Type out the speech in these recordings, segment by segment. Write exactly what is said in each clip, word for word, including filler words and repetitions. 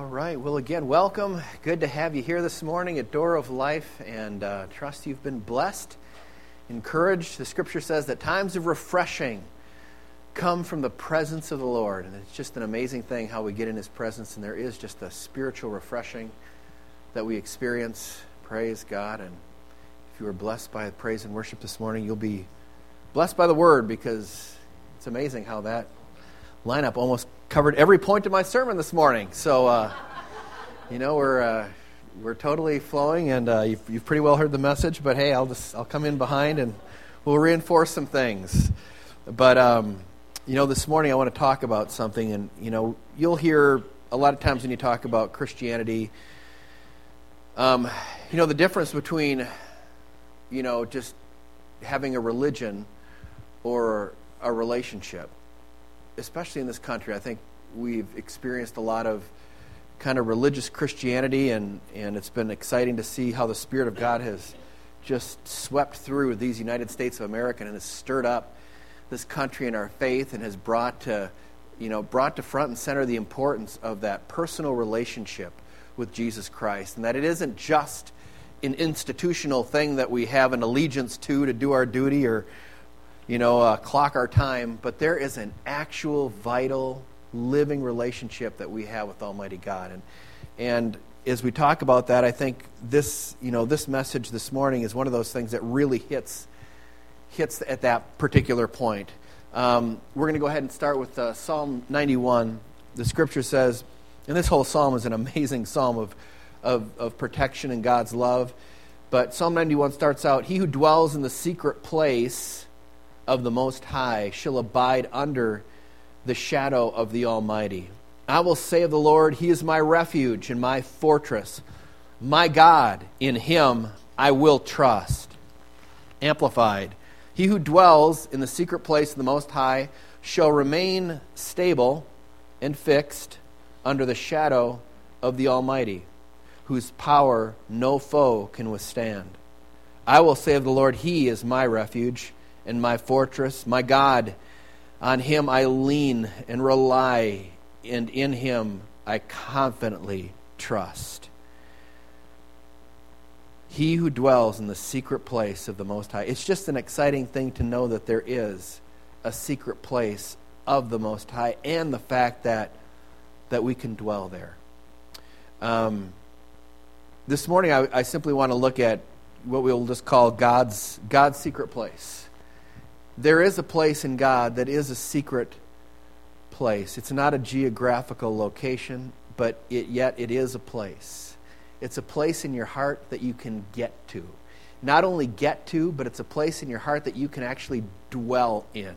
right. Well, again, welcome. Good to have you here this morning at Door of Life, and uh, trust you've been blessed, encouraged. The Scripture says that times of refreshing come from the presence of the Lord, and it's just an amazing thing how we get in His presence, and there is just a spiritual refreshing that we experience. Praise God, and if you were blessed by praise and worship this morning, you'll be blessed by the Word, because it's amazing how that lineup almost covered every point of my sermon this morning. So, uh, you know, we're uh, we're totally flowing, and uh, you've, you've pretty well heard the message. But hey, I'll just I'll come in behind, and we'll reinforce some things. But um, you know, this morning I want to talk about something, and you know, you'll hear a lot of times when you talk about Christianity, um, you know, the difference between, you know, just having a religion or a relationship. Especially in this country, I think we've experienced a lot of kind of religious Christianity, and, and it's been exciting to see how the Spirit of God has just swept through these United States of America and has stirred up this country and our faith, and has brought to, you know, brought to front and center the importance of that personal relationship with Jesus Christ, and that it isn't just an institutional thing that we have an allegiance to to do our duty or you know, uh, clock our time, but there is an actual, vital, living relationship that we have with Almighty God. And and as we talk about that, I think this, you know, this message this morning is one of those things that really hits hits at that particular point. Um, we're going to go ahead and start with uh, Psalm ninety-one. The Scripture says, and this whole psalm is an amazing psalm of, of, of protection and God's love, but Psalm ninety-one starts out, "He who dwells in the secret place of the Most High shall abide under the shadow of the Almighty. I will say of the Lord, He is my refuge and my fortress. My God, in Him I will trust." Amplified. "He who dwells in the secret place of the Most High shall remain stable and fixed under the shadow of the Almighty, whose power no foe can withstand. I will say of the Lord, He is my refuge and my fortress, my God. On Him I lean and rely, and in Him I confidently trust." He who dwells in the secret place of the Most High. It's just an exciting thing to know that there is a secret place of the Most High, and the fact that that we can dwell there. Um, this morning I, I simply want to look at what we'll just call God's God's secret place. There is a place in God that is a secret place. It's not a geographical location, but it, yet it is a place. It's a place in your heart that you can get to. Not only get to, but it's a place in your heart that you can actually dwell in.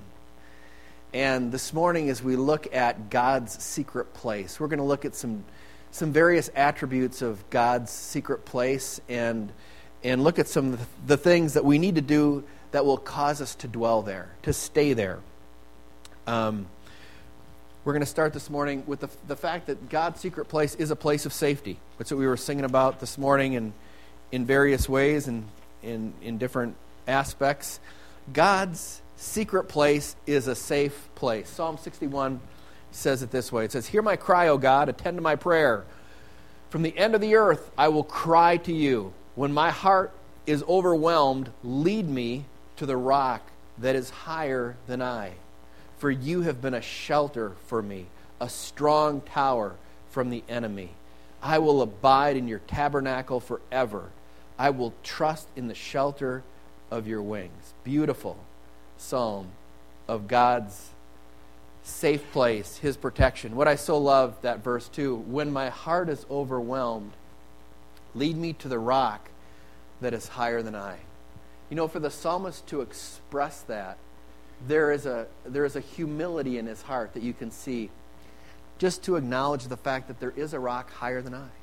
And this morning, as we look at God's secret place, we're going to look at some some various attributes of God's secret place, and and look at some of the things that we need to do that will cause us to dwell there, to stay there. Um, we're going to start this morning with the, the fact that God's secret place is a place of safety. That's what we were singing about this morning in, in various ways and in, in different aspects. God's secret place is a safe place. Psalm sixty-one says it this way. It says, "Hear my cry, O God, attend to my prayer. From the end of the earth I will cry to you. When my heart is overwhelmed, lead me to the rock that is higher than I. For you have been a shelter for me, a strong tower from the enemy. I will abide in your tabernacle forever. I will trust in the shelter of your wings." Beautiful psalm of God's safe place, His protection. What I so love that verse too, "When my heart is overwhelmed, lead me to the rock that is higher than I." You know, for the psalmist to express that, there is a there is a humility in his heart that you can see, just to acknowledge the fact that there is a rock higher than I.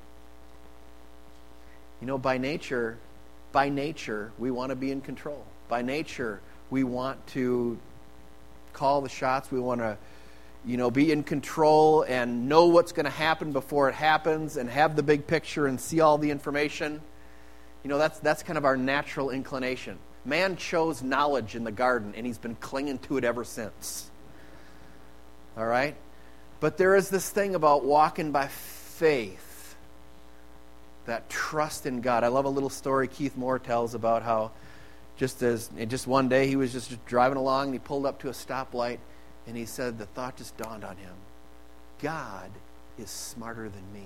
You know, by nature, by nature, we want to be in control. By nature, we want to call the shots. We want to, you know, be in control and know what's going to happen before it happens, and have the big picture and see all the information. You know, that's that's kind of our natural inclination. Man chose knowledge in the garden, and he's been clinging to it ever since. All right? But there is this thing about walking by faith, that trust in God. I love a little story Keith Moore tells about how just as just one day he was just driving along and he pulled up to a stoplight and he said the thought just dawned on him, God is smarter than me.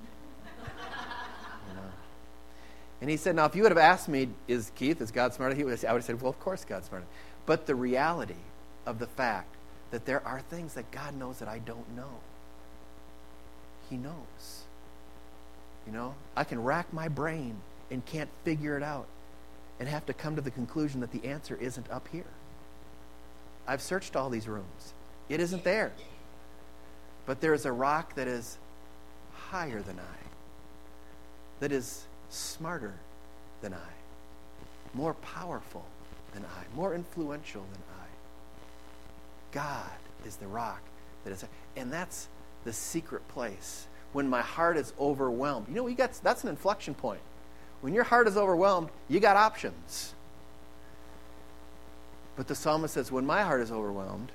You know? And he said, now if you would have asked me, is Keith, is God smarter? He would have, I would have said, well, of course God's smarter. But the reality of the fact that there are things that God knows that I don't know. He knows. You know, I can rack my brain and can't figure it out and have to come to the conclusion that the answer isn't up here. I've searched all these rooms. It isn't there. But there is a rock that is higher than I, that is smarter than I, more powerful than I, more influential than I. God is the rock that is, and that's the secret place. When my heart is overwhelmed, you know, you got that's an inflection point. When your heart is overwhelmed, you got options. But the psalmist says, when my heart is overwhelmed,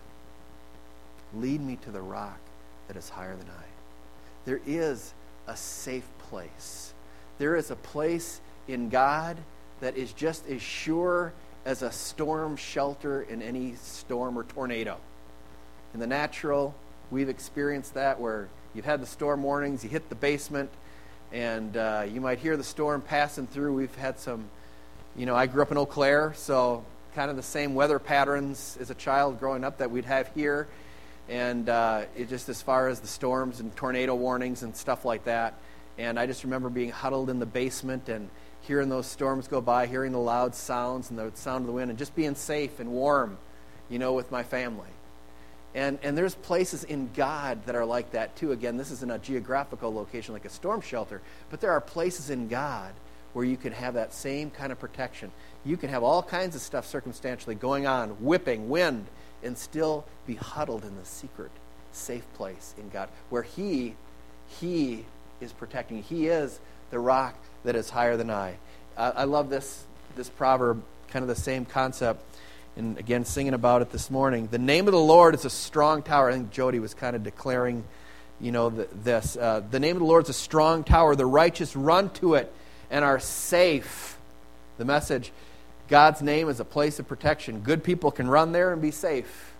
lead me to the rock that is higher than I. There is a safe place. There is a place in God that is just as sure as a storm shelter in any storm or tornado. In the natural, we've experienced that where you've had the storm warnings, you hit the basement, and uh, you might hear the storm passing through. We've had some, you know, I grew up in Eau Claire, so kind of the same weather patterns as a child growing up that we'd have here. And uh, it just as far as the storms and tornado warnings and stuff like that. And I just remember being huddled in the basement and hearing those storms go by, hearing the loud sounds and the sound of the wind, and just being safe and warm, you know, with my family. And and there's places in God that are like that too. Again, this isn't a geographical location like a storm shelter, but there are places in God where you can have that same kind of protection. You can have all kinds of stuff circumstantially going on, whipping, wind, and still be huddled in the secret, safe place in God, where He, He is protecting. He is the rock that is higher than I. Uh, I love this this proverb, kind of the same concept. And again, singing about it this morning. The name of the Lord is a strong tower. I think Jody was kind of declaring, you know, the, this. Uh, the name of the Lord is a strong tower. The righteous run to it and are safe. The message, God's name is a place of protection. Good people can run there and be safe.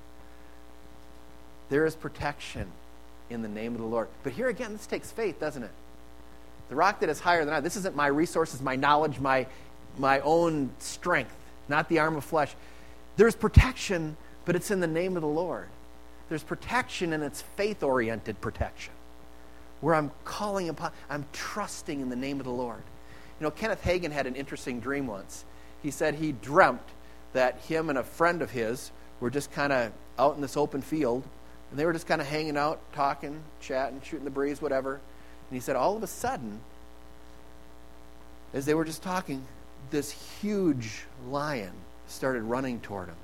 There is protection in the name of the Lord. But here again, this takes faith, doesn't it? The rock that is higher than I. This isn't my resources, my knowledge, my, my own strength, not the arm of flesh. There's protection, but it's in the name of the Lord. There's protection, and it's faith-oriented protection, where I'm calling upon, I'm trusting in the name of the Lord. You know, Kenneth Hagin had an interesting dream once. He said he dreamt that him and a friend of his were just kind of out in this open field, and they were just kind of hanging out, talking, chatting, shooting the breeze, whatever. And he said all of a sudden, as they were just talking, this huge lion started running toward him.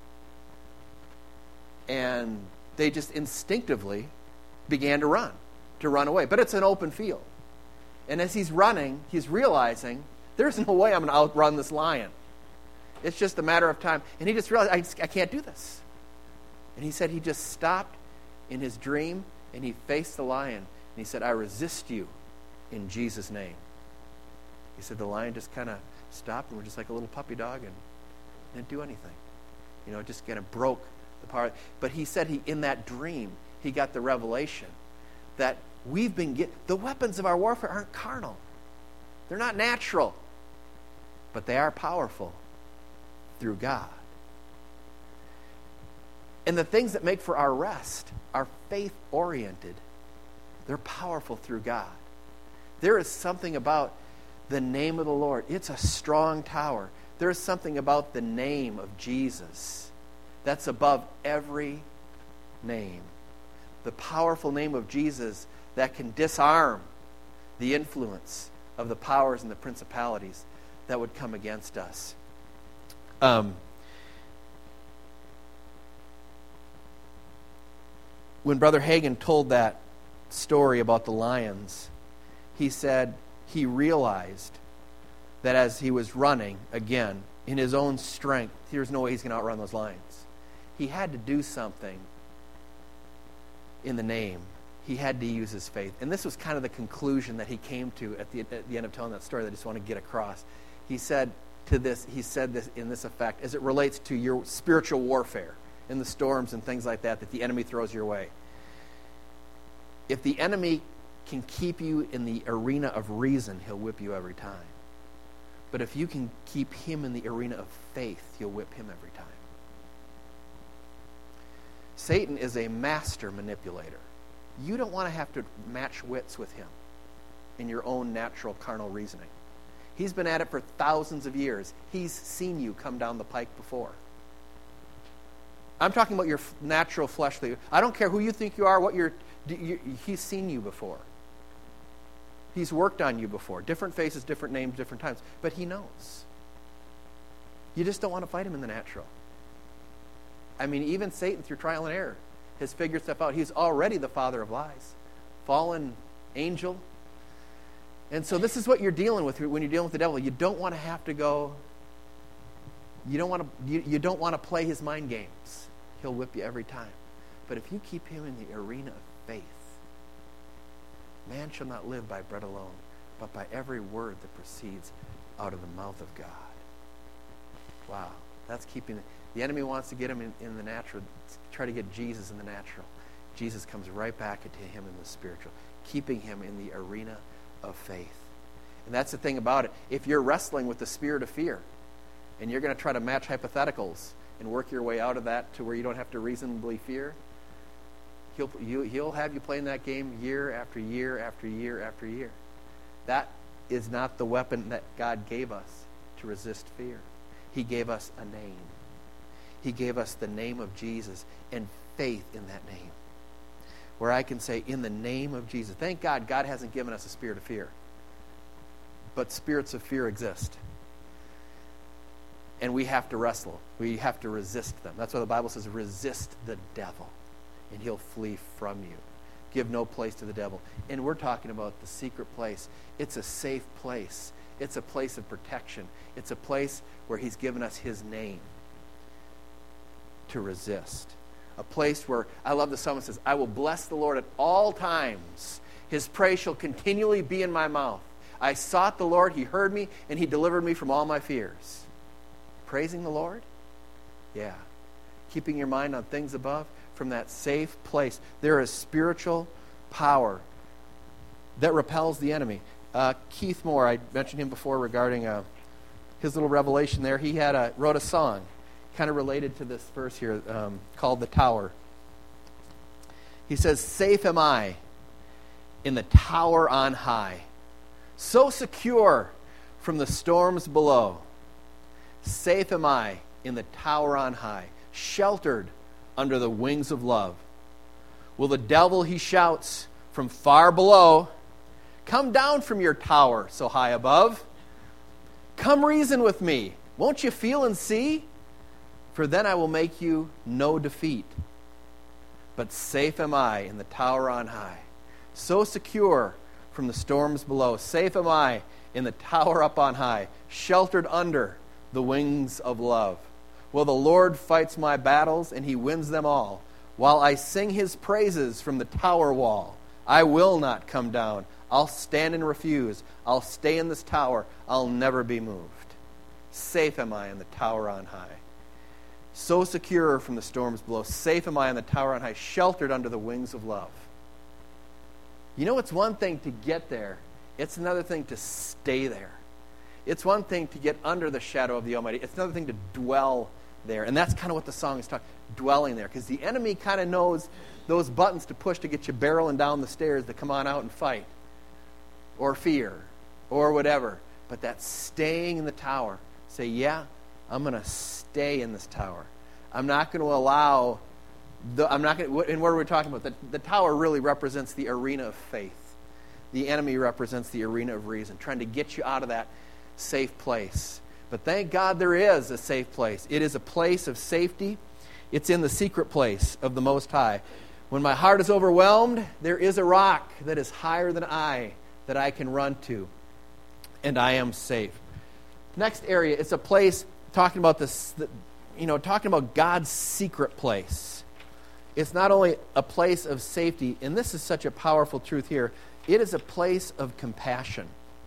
And they just instinctively began to run, to run away. But it's an open field. And as he's running, he's realizing, there's no way I'm going to outrun this lion. It's just a matter of time. And he just realized, I, just, I can't do this. And he said he just stopped in his dream, and he faced the lion. And he said, I resist you in Jesus' name. He said the lion just kind of stopped and was just like a little puppy dog and didn't do anything. You know, it just kind of broke the power. But he said he, in that dream, he got the revelation that we've been get the weapons of our warfare aren't carnal. They're not natural. But they are powerful through God. And the things that make for our rest are faith-oriented. They're powerful through God. There is something about the name of the Lord. It's a strong tower. There is something about the name of Jesus that's above every name. The powerful name of Jesus that can disarm the influence of the powers and the principalities that would come against us. Um, when Brother Hagin told that story about the lions, he said he realized that as he was running, again, in his own strength, there's no way he's going to outrun those lions. He had to do something in the name he had to use his faith. And this was kind of the conclusion that he came to at the, at the end of telling that story that I just want to get across. He said to this, he said this in this effect, as it relates to your spiritual warfare and the storms and things like that that the enemy throws your way. If the enemy can keep you in the arena of reason, he'll whip you every time. But if you can keep him in the arena of faith, you'll whip him every time. Satan is a master manipulator. You don't want to have to match wits with him in your own natural carnal reasoning. He's been at it for thousands of years. He's seen you come down the pike before. I'm talking about your natural fleshly. I don't care who you think you are, what you're. You, he's seen you before. He's worked on you before. Different faces, different names, different times. But he knows. You just don't want to fight him in the natural. I mean, even Satan, through trial and error, has figured stuff out. He's already the father of lies. Fallen angel. And so this is what you're dealing with when you're dealing with the devil. You don't want to have to go, you don't want to, you, you don't want to play his mind games. He'll whip you every time. But if you keep him in the arena of faith, man shall not live by bread alone, but by every word that proceeds out of the mouth of God. Wow, that's keeping it. The enemy wants to get him in, in the natural, try to get Jesus in the natural. Jesus comes right back into him in the spiritual, keeping him in the arena of faith. And that's the thing about it. If you're wrestling with the spirit of fear, and you're going to try to match hypotheticals and work your way out of that to where you don't have to reasonably fear, he'll, you, he'll have you playing that game year after year after year after year. That is not the weapon that God gave us to resist fear. He gave us a name. He gave us the name of Jesus and faith in that name. Where I can say, in the name of Jesus. Thank God, God hasn't given us a spirit of fear. But spirits of fear exist. And we have to wrestle. We have to resist them. That's why the Bible says, resist the devil, and he'll flee from you. Give no place to the devil. And we're talking about the secret place. It's a safe place. It's a place of protection. It's a place where he's given us his name to resist. A place where, I love the psalmist says, I will bless the Lord at all times. His praise shall continually be in my mouth. I sought the Lord, he heard me, and he delivered me from all my fears. Praising the Lord? Yeah. Keeping your mind on things above, from that safe place. There is spiritual power that repels the enemy. Uh, Keith Moore, I mentioned him before regarding uh, his little revelation there. He had a, wrote a song kind of related to this verse here, um, called The Tower. He says, safe am I in the tower on high, so secure from the storms below. Safe am I in the tower on high, sheltered under the wings of love. Will the devil, he shouts from far below, come down from your tower so high above. Come reason with me. Won't you feel and see? For then I will make you no defeat. But safe am I in the tower on high, so secure from the storms below. Safe am I in the tower up on high, sheltered under the wings of love. Well, the Lord fights my battles, and he wins them all. While I sing his praises from the tower wall, I will not come down. I'll stand and refuse. I'll stay in this tower. I'll never be moved. Safe am I in the tower on high, so secure from the storms below. Safe am I in the tower on high, sheltered under the wings of love. You know, it's one thing to get there. It's another thing to stay there. It's one thing to get under the shadow of the Almighty. It's another thing to dwell there. And that's kind of what the song is talking, dwelling there. Because the enemy kind of knows those buttons to push to get you barreling down the stairs to come on out and fight. Or fear. Or whatever. But that staying in the tower. Say, yeah, I'm going to stay in this tower. I'm not going to allow, the, I'm not going to, and what are we talking about? The, the tower really represents the arena of faith. The enemy represents the arena of reason, trying to get you out of that safe place. But thank God there is a safe place. It is a place of safety. It's in the secret place of the Most High. When my heart is overwhelmed, there is a rock that is higher than I that I can run to, and I am safe. Next area, it's a place talking about this, you know, talking about God's secret place. It's not only a place of safety, and this is such a powerful truth here, it is a place of compassion.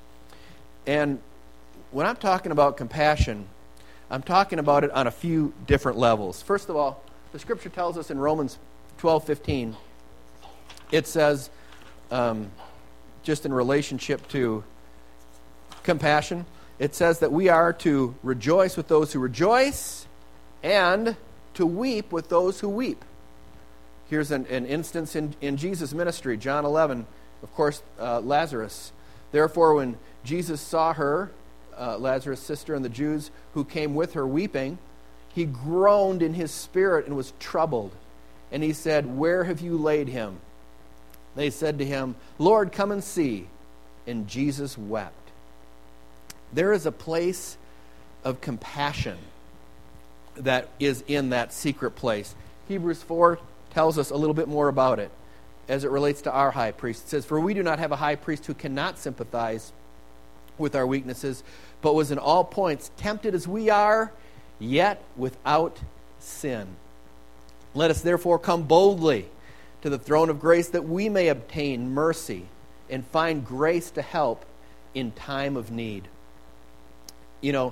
And when I'm talking about compassion, I'm talking about it on a few different levels. First of all, the Scripture tells us in Romans twelve fifteen, it says, um, just in relationship to compassion, it says that we are to rejoice with those who rejoice and to weep with those who weep. Here's an, an instance in, in Jesus' ministry, John eleven, of course, uh, Lazarus. Therefore, when Jesus saw her, uh, Lazarus' sister, and the Jews who came with her weeping, he groaned in his spirit and was troubled. And he said, "Where have you laid him?" They said to him, "Lord, come and see." And Jesus wept. There is a place of compassion that is in that secret place. Hebrews four tells us a little bit more about it as it relates to our high priest. It says, "For we do not have a high priest who cannot sympathize with our weaknesses, but was in all points tempted as we are, yet without sin. Let us therefore come boldly to the throne of grace that we may obtain mercy and find grace to help in time of need." You know,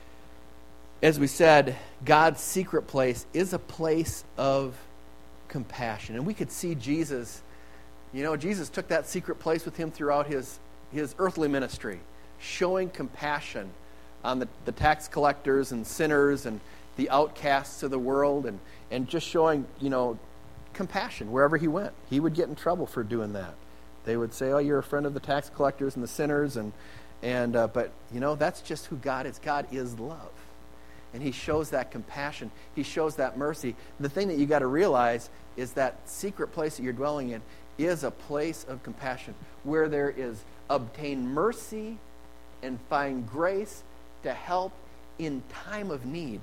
as we said, God's secret place is a place of compassion. And we could see Jesus, you know, Jesus took that secret place with him throughout his, his earthly ministry, showing compassion on the, the tax collectors and sinners and the outcasts of the world, and, and just showing, you know, compassion wherever he went. He would get in trouble for doing that. They would say, "Oh, you're a friend of the tax collectors and the sinners," and and uh, but you know, that's just who God is. God is love, and he shows that compassion. He shows that mercy. The thing that you got to realize is that secret place that you're dwelling in is a place of compassion, where there is obtain mercy and find grace to help in time of need.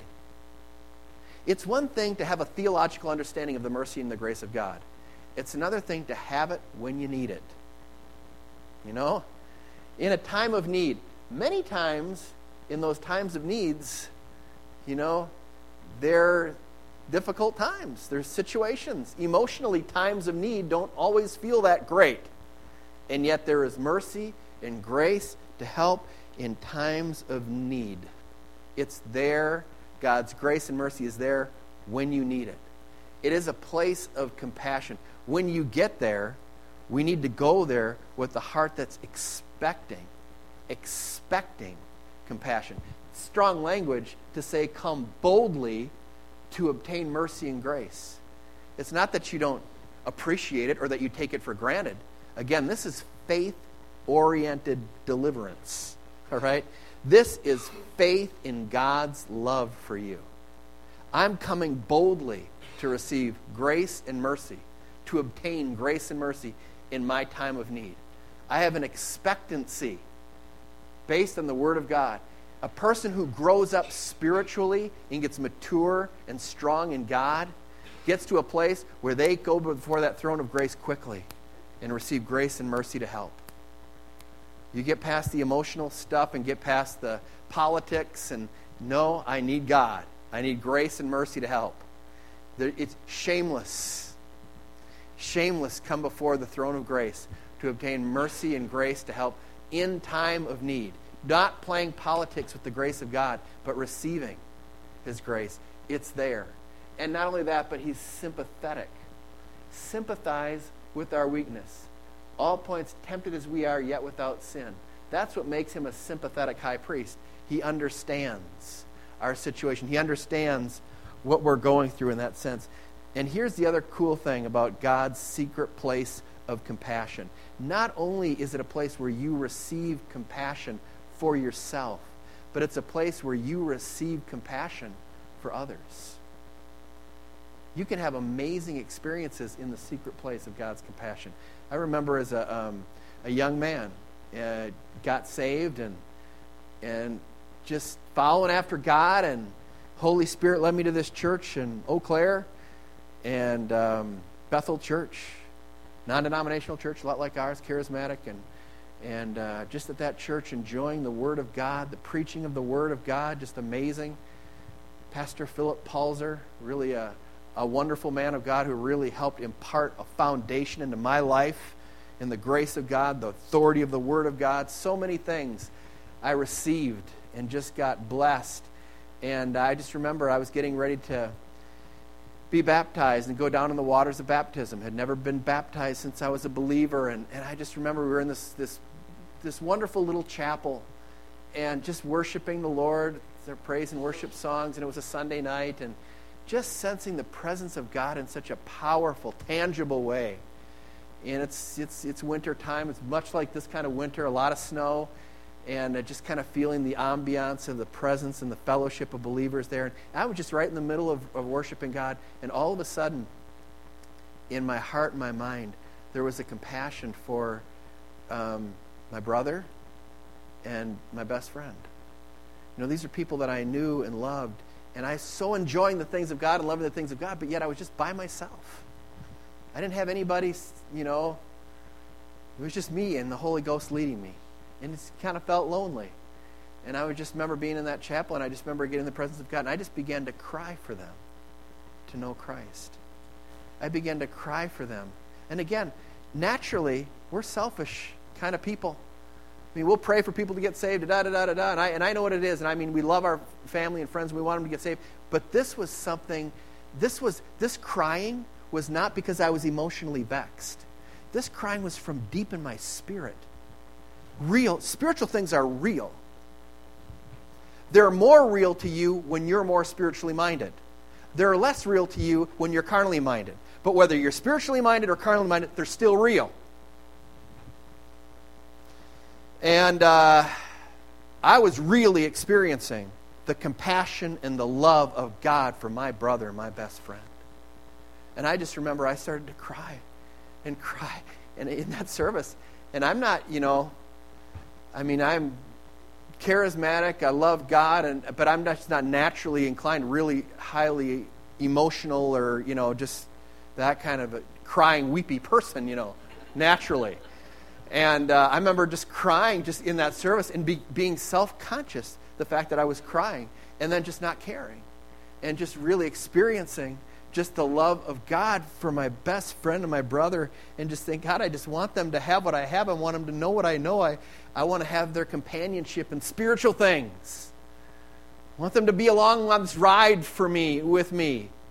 It's one thing to have a theological understanding of the mercy and the grace of God. It's another thing to have it when you need it. You know? In a time of need. Many times, in those times of needs, you know, they're difficult times. There's situations. Emotionally, times of need don't always feel that great. And yet there is mercy and grace to help in times of need. It's there. God's grace and mercy is there when you need it. It is a place of compassion. When you get there, we need to go there with the heart that's expecting, expecting compassion. Strong language to say, come boldly to obtain mercy and grace. It's not that you don't appreciate it or that you take it for granted. Again, this is faith-oriented deliverance. All right? This is faith in God's love for you. I'm coming boldly to receive grace and mercy, to obtain grace and mercy in my time of need. I have an expectancy based on the Word of God. A person who grows up spiritually and gets mature and strong in God gets to a place where they go before that throne of grace quickly and receive grace and mercy to help. You get past the emotional stuff and get past the politics and, no, I need God. I need grace and mercy to help. It's shameless. Shameless come before the throne of grace to obtain mercy and grace to help in time of need. Not playing politics with the grace of God, but receiving His grace. It's there. And not only that, but He's sympathetic. Sympathize with our weakness. All points tempted as we are, yet without sin. That's what makes Him a sympathetic high priest. He understands our situation. He understands what we're going through in that sense. And here's the other cool thing about God's secret place of compassion. Not only is it a place where you receive compassion for yourself, but it's a place where you receive compassion for others. You can have amazing experiences in the secret place of God's compassion. I remember as a um, a young man, uh, got saved and and just following after God, and Holy Spirit led me to this church in Eau Claire and um, Bethel Church, non-denominational church, a lot like ours, charismatic, and and uh, just at that church enjoying the Word of God, the preaching of the Word of God, just amazing. Pastor Philip Palzer, really a, a wonderful man of God who really helped impart a foundation into my life in the grace of God, the authority of the Word of God. So many things I received and just got blessed. And I just remember I was getting ready to be baptized and go down in the waters of baptism. Had never been baptized since I was a believer. And, and I just remember we were in this, this, this wonderful little chapel and just worshiping the Lord, their praise and worship songs. And it was a Sunday night. And just sensing the presence of God in such a powerful, tangible way. And it's it's it's winter time. It's much like this kind of winter, a lot of snow, and uh, just kind of feeling the ambiance and the presence and the fellowship of believers there. And I was just right in the middle of, of worshiping God, and all of a sudden, in my heart and my mind, there was a compassion for um, my brother and my best friend. You know, these are people that I knew and loved, and I was so enjoying the things of God and loving the things of God, but yet I was just by myself. I didn't have anybody, you know, it was just me and the Holy Ghost leading me. And it kind of felt lonely. And I would just remember being in that chapel, and I just remember getting in the presence of God, and I just began to cry for them to know Christ. I began to cry for them. And again, naturally, we're selfish kind of people. I mean, we'll pray for people to get saved, da da da da da, and I and I know what it is. And I mean, we love our family and friends, and we want them to get saved. But this was something. This was this crying was not because I was emotionally vexed. This crying was from deep in my spirit. Real spiritual things are real. They're more real to you when you're more spiritually minded. They're less real to you when you're carnally minded. But whether you're spiritually minded or carnally minded, they're still real. And uh, I was really experiencing the compassion and the love of God for my brother, my best friend. And I just remember I started to cry and cry and in that service. And I'm not, you know, I mean, I'm charismatic. I love God, and but I'm just not naturally inclined, really highly emotional or, you know, just that kind of a crying, weepy person, you know, naturally. And uh, I remember just crying just in that service and be, being self-conscious, the fact that I was crying, and then just not caring. And just really experiencing just the love of God for my best friend and my brother, and just think, God, I just want them to have what I have. I want them to know what I know. I, I want to have their companionship in spiritual things. I want them to be along on this ride for me, with me.